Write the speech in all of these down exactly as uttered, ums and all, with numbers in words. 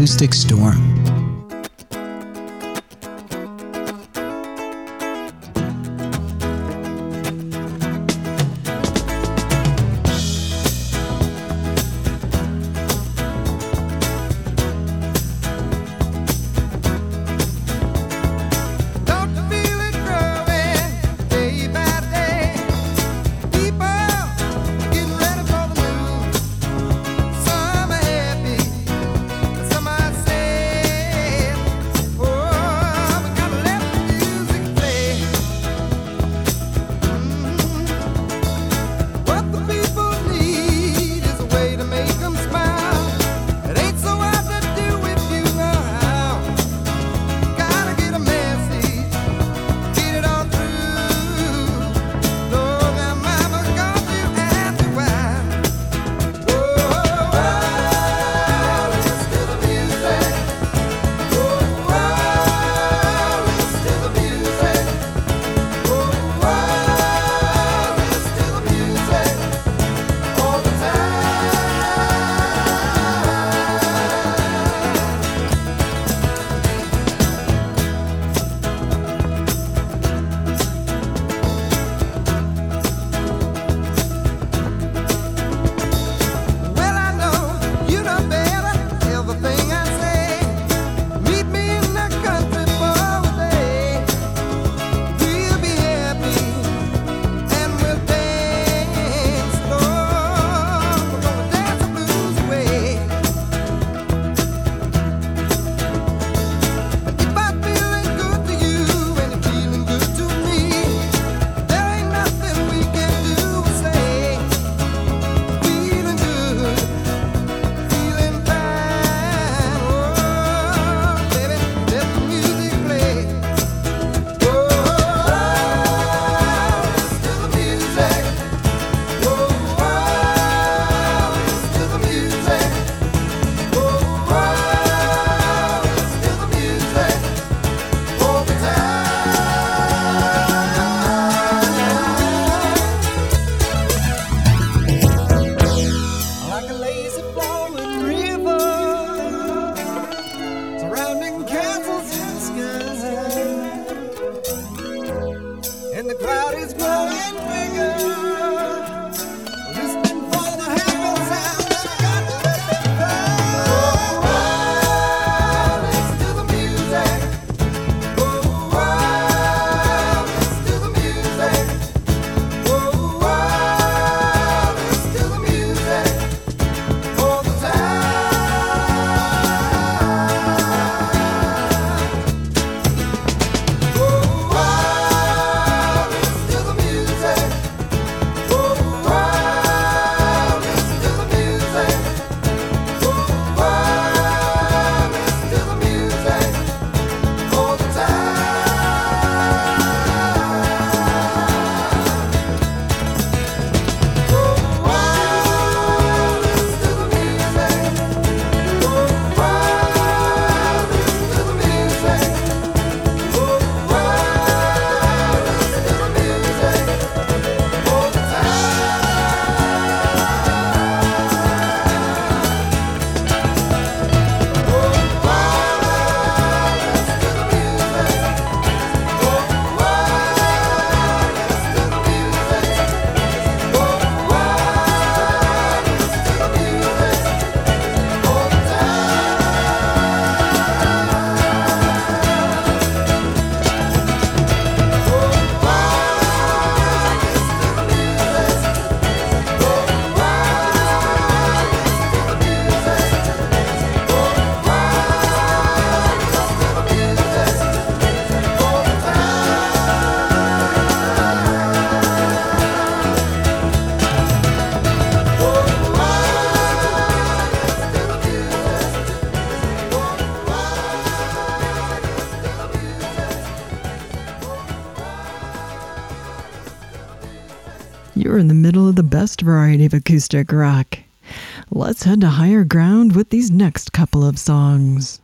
Acoustic Storm. You're in the middle of the best variety of acoustic rock. Let's head to higher ground with these next couple of songs.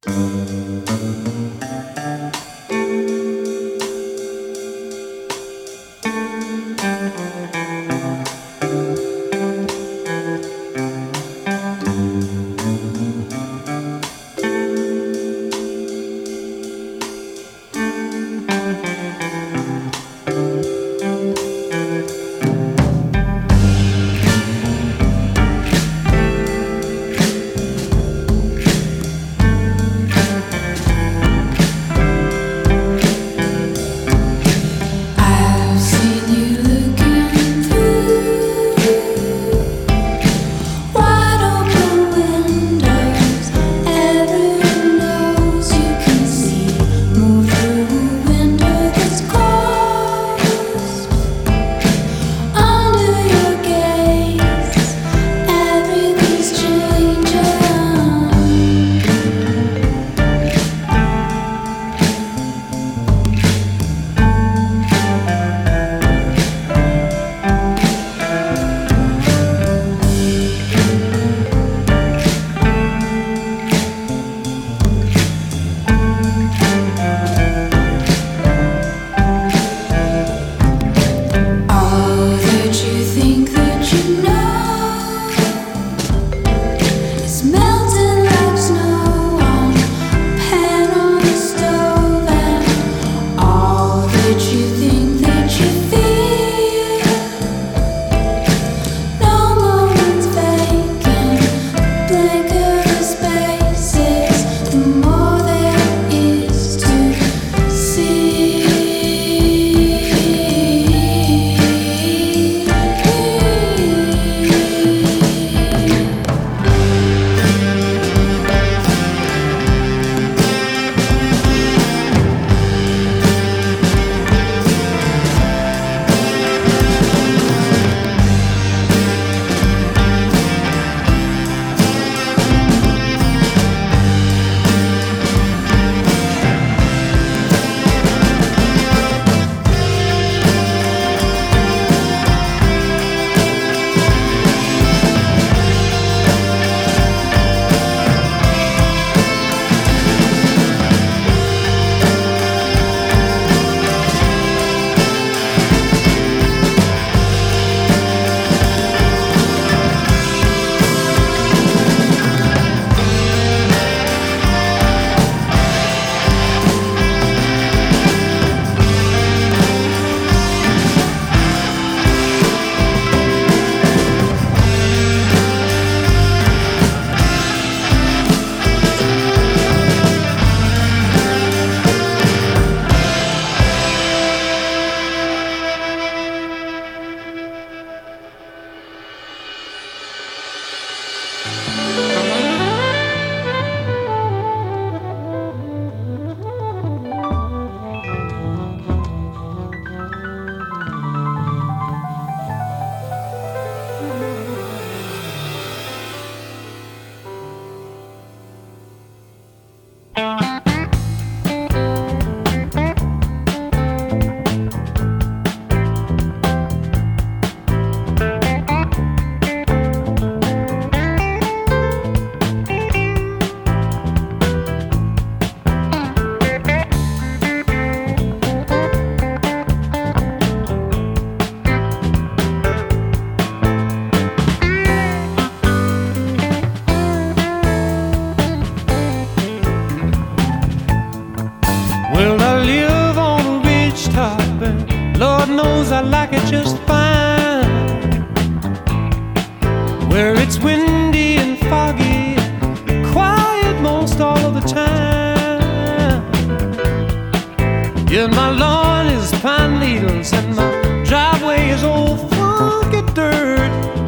where it's windy and foggy, quiet most all of the time. Yeah, my lawn is pine needles and my driveway is old funky dirt,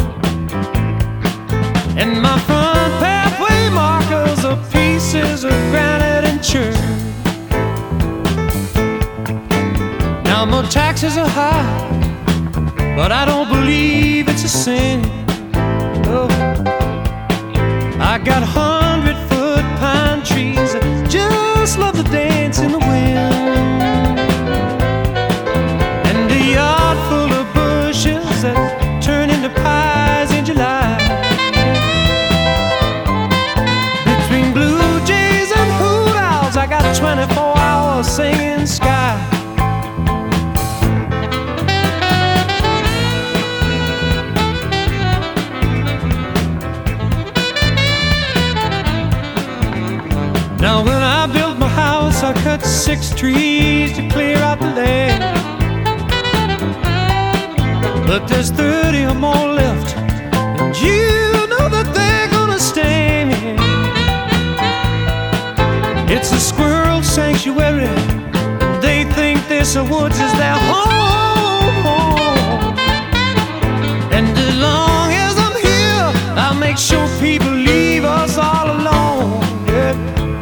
and my front pathway markers are pieces of granite and chert. Now my taxes are high, but I don't believe it's a sin. Oh, I got hundred foot pine trees that just love to dance in the wind, and a yard full of bushes that turn into pies in July. Between blue jays and hoot owls, I got twenty-four hours singing sky. Now when I built my house, I cut six trees to clear out the land, but there's thirty or more left, and you know that they're gonna stand. It's a squirrel sanctuary, and they think this woods is their home. And as long as I'm here, I'll make sure people leave us all alone. Yeah.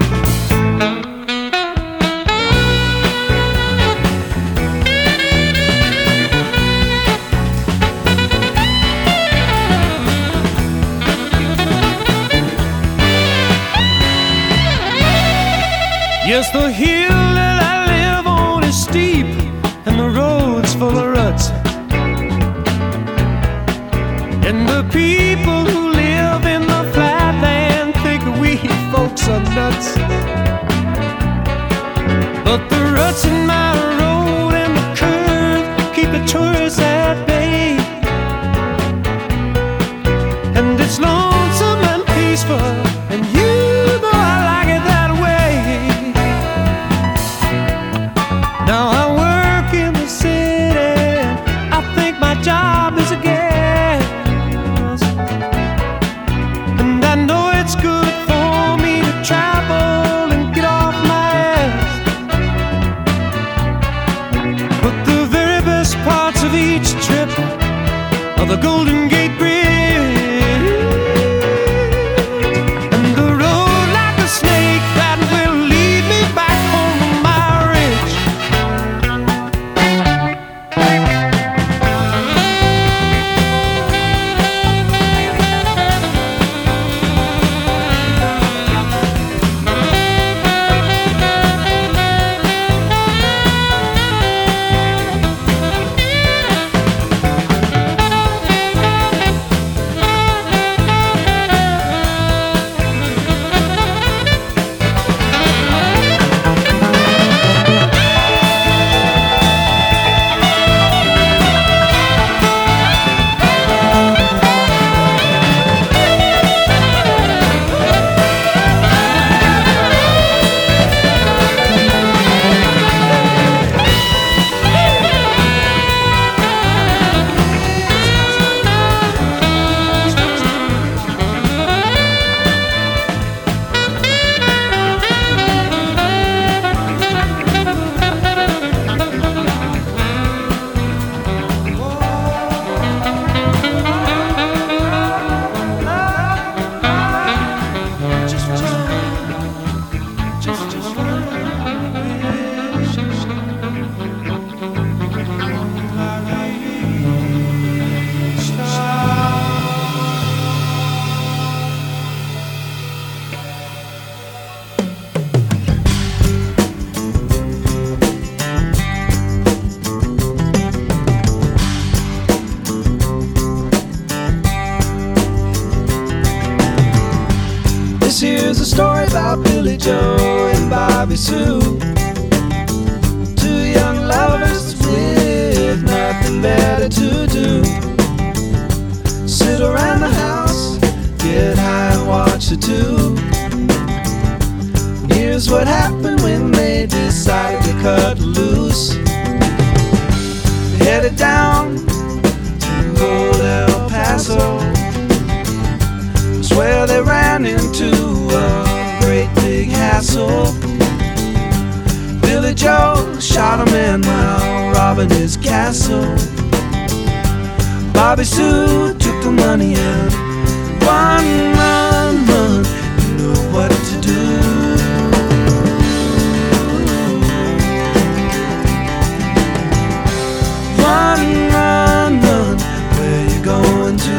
Yes, the hill that I live on is steep, and the road's full of ruts, and the people who live in the flatland think we folks are nuts. But the ruts in my road and the curve keep the tourists at bay, and it's lonesome and peaceful, and you know I like it that way. Now I work in the city, I think my job is a gas, and I know it's good for me to travel and get off my ass. But the very best parts of each trip are the Golden Gate Bridge, and the road like a snake that will lead me back home to my ridge. Here's a story about Billy Joe and Bobby Sue, two young lovers with nothing better to do. Sit around the house, get high and watch the tube. Here's what happened when they decided to cut loose. They headed down to old El Paso, robbing his castle. Bobby Sue took the money and run, run, run. You know what to do. Run, run, run. Where you going to?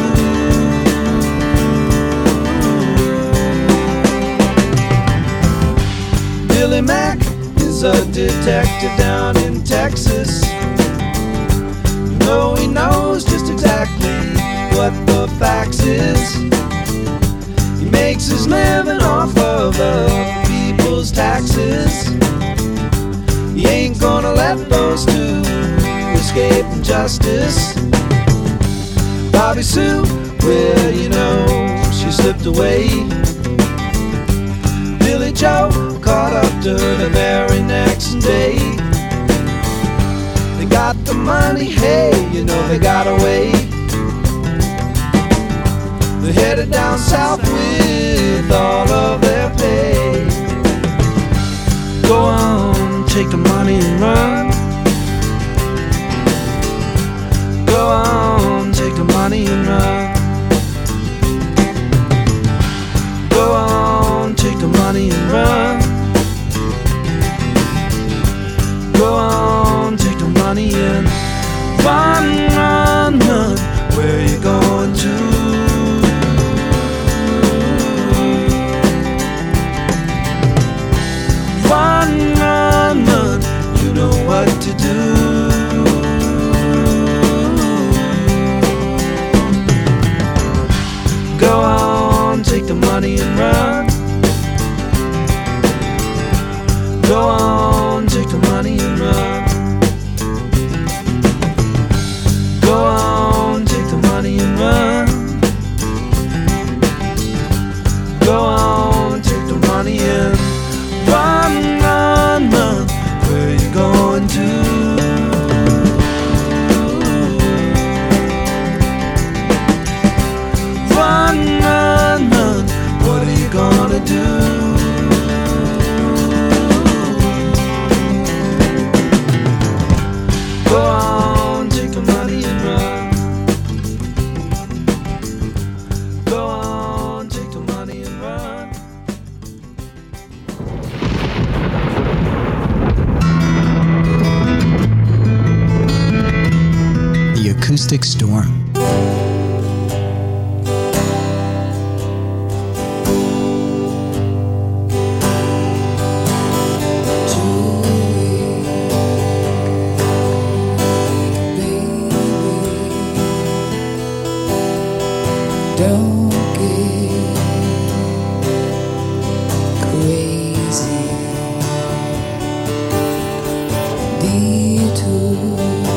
Billy Mack is a detective down in Texas. You know he knows just exactly what the facts is. He makes his living off of other people's taxes. He ain't gonna let those two escape justice. Bobby Sue, well, you know, she slipped away. Billy Joe caught up to her the very next day. They got the money, hey, you know they got away. They're headed down south with all of their pay. Go on, take the money and run. Go on, take the money and run. Go on, take the money and run. Go on, take the money and run, run, run. Where you going to? Run, run, run. You know what to do. Go on, take the money and run. Go on, take the money and run. Go on, take the money and run. Go on, take the money and run, run, run. Where you going to? Run, run, run. What are you gonna do? Go on, take the money and run. Go on, take the money and run. The Acoustic Storm. Don't get crazy. Be too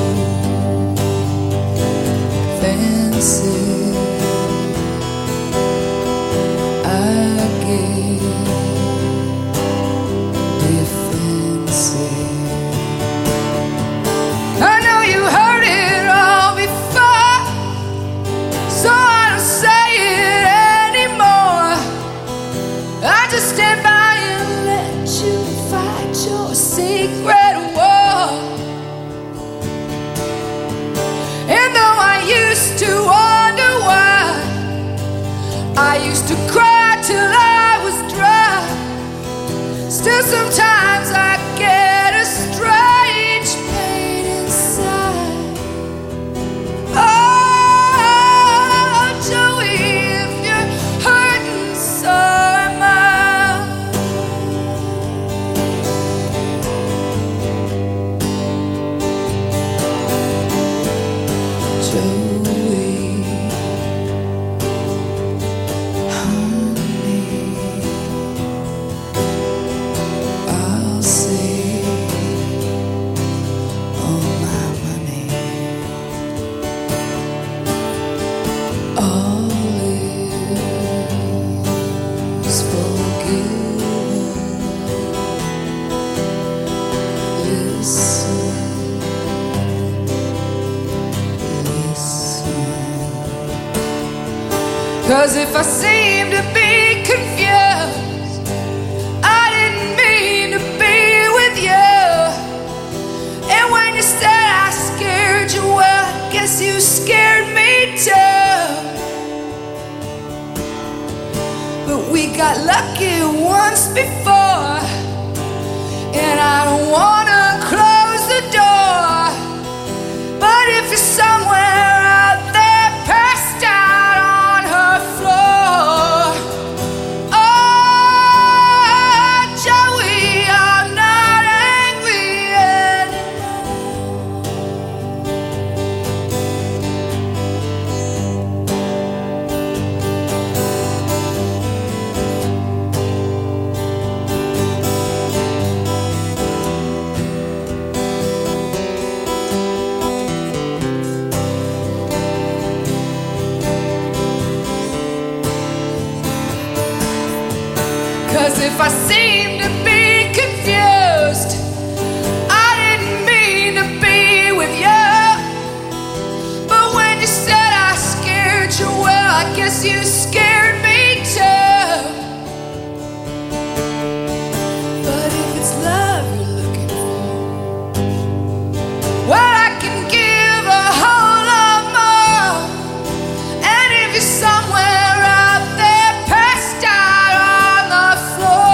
fancy. I get defensive. I know you heard it all before, so I don't say it anymore. I just stand by and let you fight your secret war. And though I used to wonder why, I used to cry till I was dry. Still sometimes I get a strange pain inside. Oh, Joey, if you're hurting, so am I. Joey, honey, I'll save all my money. All is forgiven. Listen, listen. 'Cause if I seem to be confused, I didn't mean to be with you. And when you said I guess you scared me too. But we got lucky once before, and I don't wanna close the door. But if you're somewhere out there passed out on her floor, oh, Joey, I'm not angry if I seem to be confused, I didn't mean to be with you. But when you said I scared you, well, I guess you scared me too. But if it's love you're looking for, well, I can give a whole lot more. And if you're somewhere out there passed out on the floor,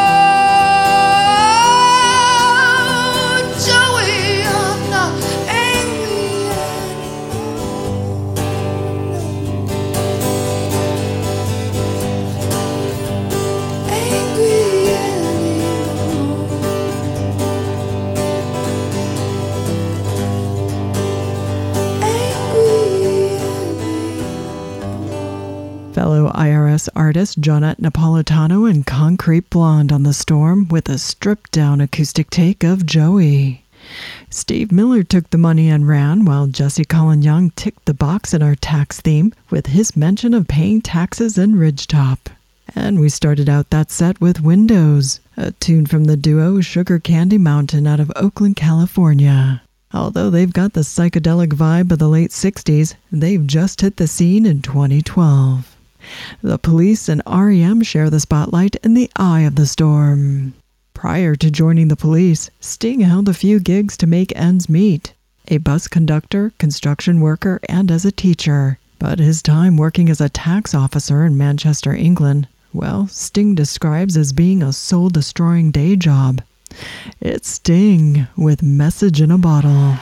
fellow I R S artist Jonette Napolitano and Concrete Blonde on The Storm with a stripped-down acoustic take of Joey. Steve Miller took the money and ran, while Jesse Colin Young ticked the box in our tax theme with his mention of paying taxes in Ridgetop. And we started out that set with Windows, a tune from the duo Sugar Candy Mountain out of Oakland, California. Although they've got the psychedelic vibe of the late sixties, they've just hit the scene in twenty twelve. The Police and R E M share the spotlight in The Eye of the Storm. Prior to joining the Police, Sting held a few gigs to make ends meet. A bus conductor, construction worker, and as a teacher. But his time working as a tax officer in Manchester, England, well, Sting describes as being a soul-destroying day job. It's Sting with Message in a Bottle.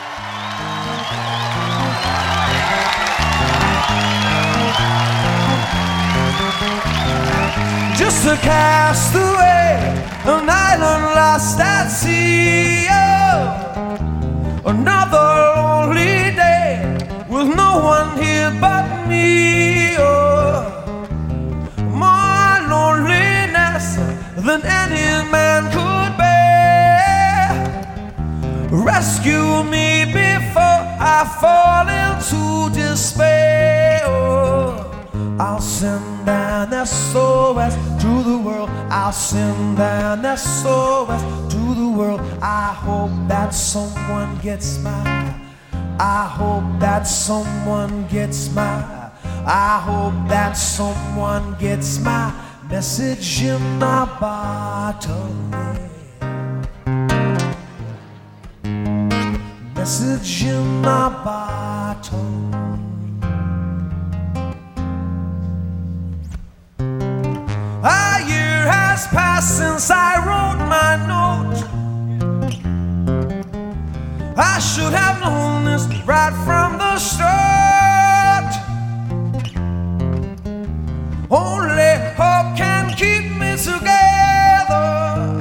Just a castaway, an island lost at sea. Oh, another lonely day with no one here but me. Oh, more loneliness than any man could bear. Rescue me before I fall into despair. Oh, I'll send an S O S to the world. I'll send an S O S to the world. I hope that someone gets my, I hope that someone gets my, I hope that someone gets my message in a bottle. Message in a bottle. A year has passed since I wrote my note. I should have known this right from the start. Only hope can keep me together.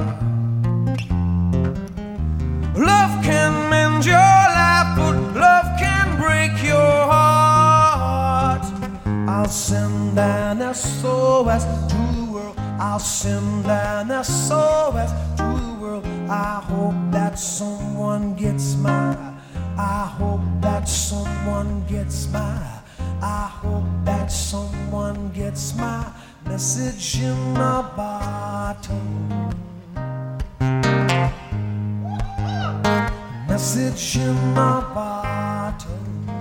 Love can mend your life, but love can break your heart. I'll send an S O S to the world. I'll send an S O S to the world. I hope that someone gets my, I hope that someone gets my, I hope that someone gets my message in a bottle. Message in a bottle.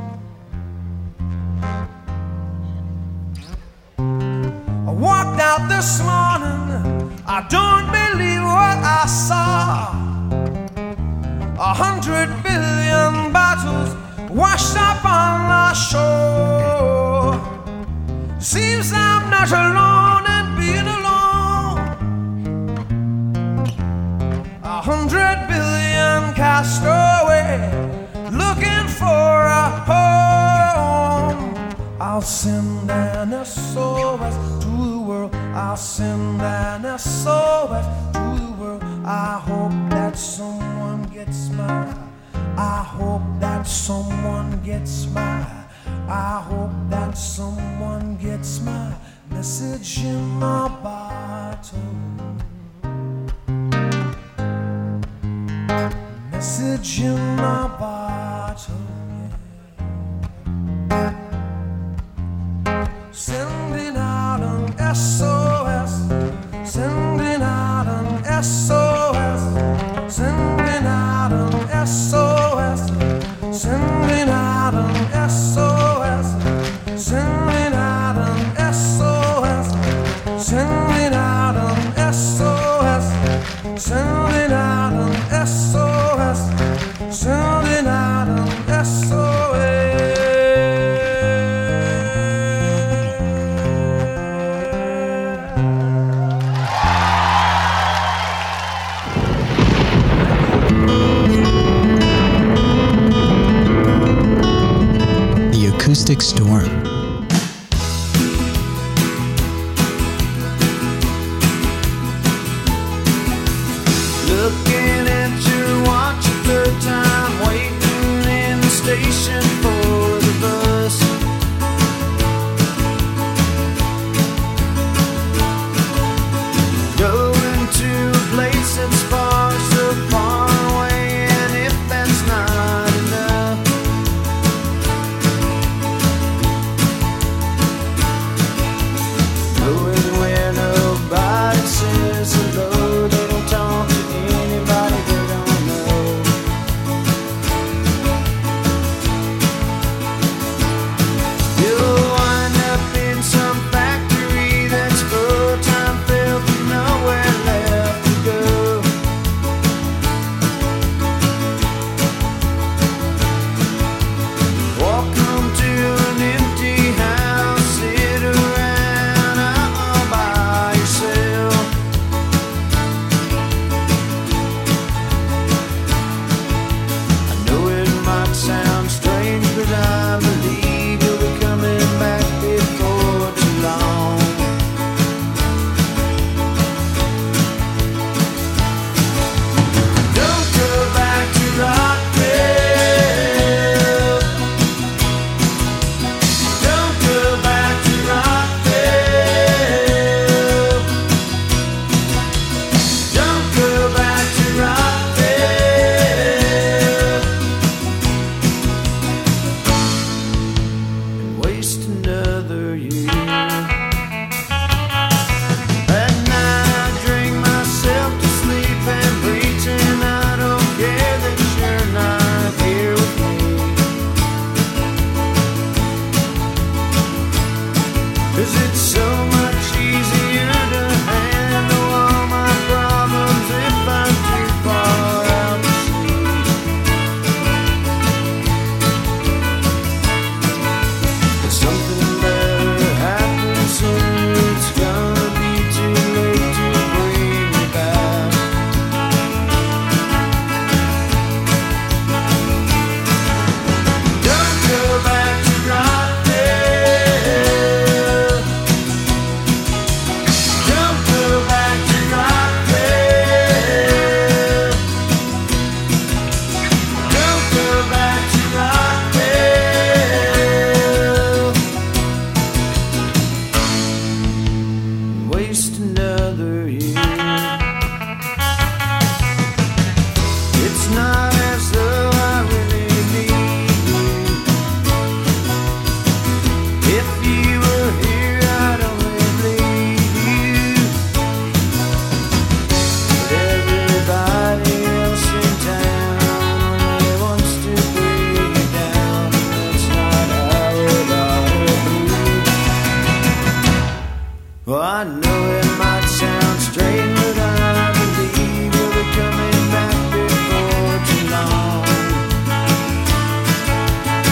I walked out this morning, I don't believe what I saw. A hundred billion bottles washed up on the shore. Seems I'm not alone in being alone. A hundred billion cast away, looking for a home. I'll send an S O S to the world. I'll send an S O S to the world. I hope that someone gets my, I hope that someone gets my, I hope that someone gets my message in my bottle. Message in my bottle, yeah. Sending out an S O S, sending out an S O S, sending out an S O S, sending out an S O S, sending out an S O S, sending out an S O S, sending out an S O S, sending out an S O S. Acoustic Storm. Looking at your watch a third time, waiting in the station for the bus. Going to a place that's far, so far away, and if that's not enough, going where nobody says hello, they don't talk to anybody they don't know. You'll wind up in some factory that's full-time filled with nowhere left to go. Walk home to an empty house, sit around all by yourself. I know it might sound strange, but I believe you'll be coming back before too long. Don't go back to Rockville. Don't go back to Rockville. Don't go back to Rockville and waste another year. At night I drink myself to sleep and pretend I don't care that you're not here with me. 'Cause it's so much easier to handle all my problems if I'm too far out to sea. But something better happens soon. It's gonna be too late to bring me back. Don't go back to Rockville. Don't go back to Rockville. Don't go back to Rockville. Waste another year. It's not as though I really need you. If you were here, I'd only bleed you. But everybody else in town only wants to bring you down. That's not how it ought to be. Well, I know it might sound strange, but I believe you'll be coming back before too long.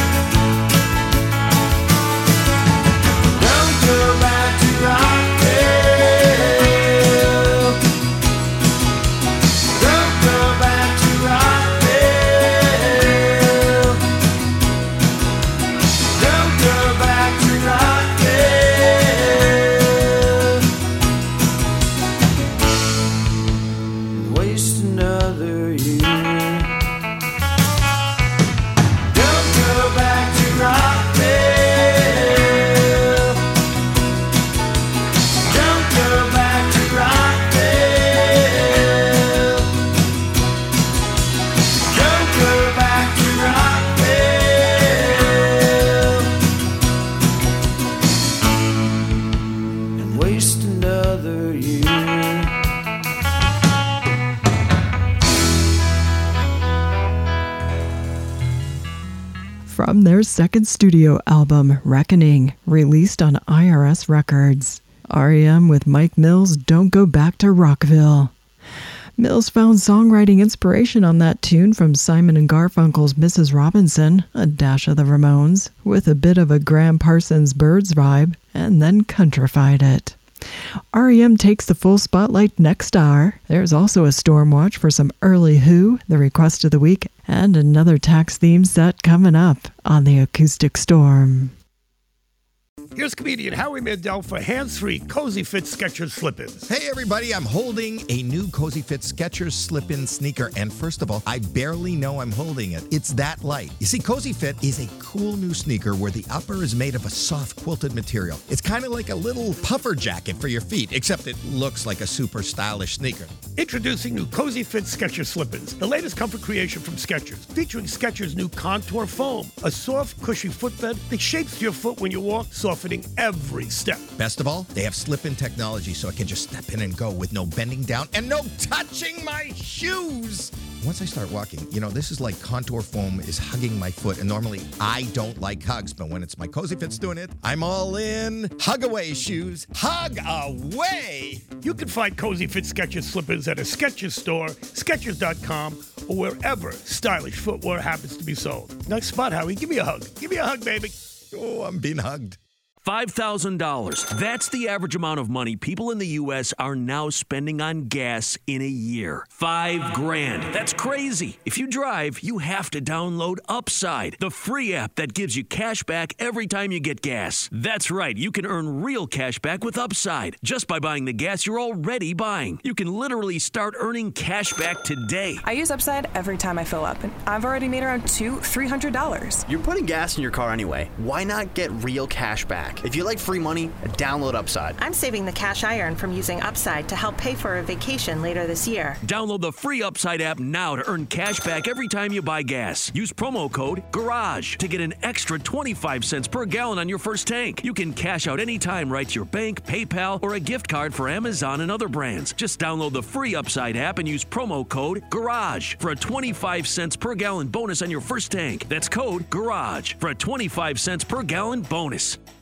from their second studio album, Reckoning, released on I R S Records. R E M with Mike Mills' Don't Go Back to Rockville. Mills found songwriting inspiration on that tune from Simon and Garfunkel's Missus Robinson, a dash of the Ramones, with a bit of a Graham Parsons Birds vibe, and then countrified it. R E M takes the full spotlight next hour. There's also a storm watch for some early Who, the request of the week, and another tax theme set coming up on the Acoustic Storm. Here's comedian Howie Mandel for hands-free Cozy Fit Skechers slip-ins. Hey everybody, I'm holding a new Cozy Fit Skechers slip-in sneaker, and first of all, I barely know I'm holding it. It's that light. You see, Cozy Fit is a cool new sneaker where the upper is made of a soft quilted material. It's kind of like a little puffer jacket for your feet, except it looks like a super stylish sneaker. Introducing new Cozy Fit Skechers slip-ins, the latest comfort creation from Skechers, featuring Skechers' new Contour Foam, a soft, cushy footbed that shapes your foot when you walk, softening every step. Best of all, they have slip-in technology so I can just step in and go with no bending down and no touching my shoes. Once I start walking, you know, this is like Contour Foam is hugging my foot, and normally I don't like hugs, but when it's my Cozy Fit's doing it, I'm all in. Hug away, shoes. Hug away! You can find Cozy Fit Skechers slip-ins at a Skechers store, Skechers dot com, or wherever stylish footwear happens to be sold. Nice spot, Howie. Give me a hug. Give me a hug, baby. Oh, I'm being hugged. five thousand dollars. That's the average amount of money people in the U S are now spending on gas in a year. Five grand. That's crazy. If you drive, you have to download Upside, the free app that gives you cash back every time you get gas. That's right. You can earn real cash back with Upside just by buying the gas you're already buying. You can literally start earning cash back today. I use Upside every time I fill up, and I've already made around two, three hundred dollars. You're putting gas in your car anyway. Why not get real cash back? If you like free money, download Upside. I'm saving the cash I earn from using Upside to help pay for a vacation later this year. Download the free Upside app now to earn cash back every time you buy gas. Use promo code GARAGE to get an extra twenty-five cents per gallon on your first tank. You can cash out anytime right to your bank, PayPal, or a gift card for Amazon and other brands. Just download the free Upside app and use promo code GARAGE for a twenty-five cents per gallon bonus on your first tank. That's code GARAGE for a twenty-five cents per gallon bonus.